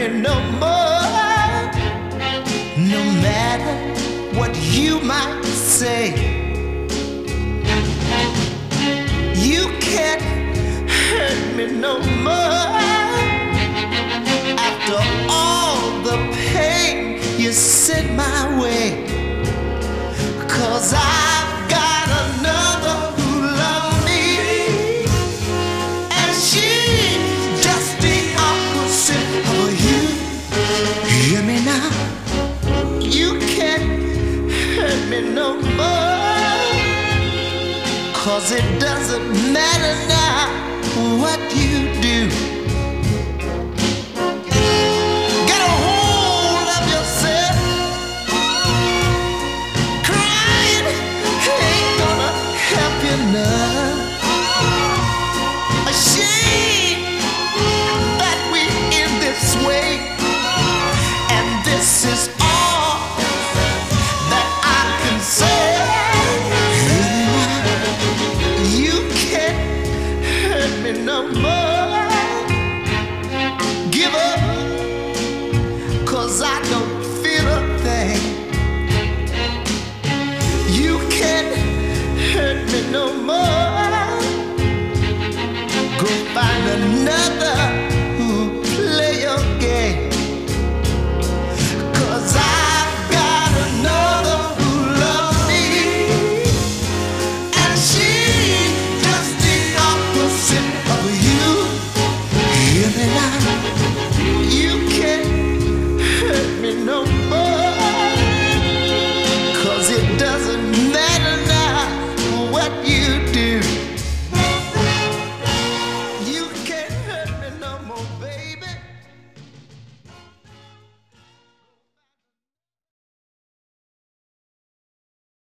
me no more. No matter what you might say, you can't hurt me no more. After all the pain you sent my way, 'cause I've got another who loves me, and she's just the opposite of you. Hear me now, you can't hurt me no more, 'cause it doesn't matter now what you do. Get a hold of yourself. Crying ain't gonna help you none. A shame that we in this way, and this is all that I can say. You can't hurt me no more. Give up, 'cause I don't feel a thing. You can't hurt me no more. Go find another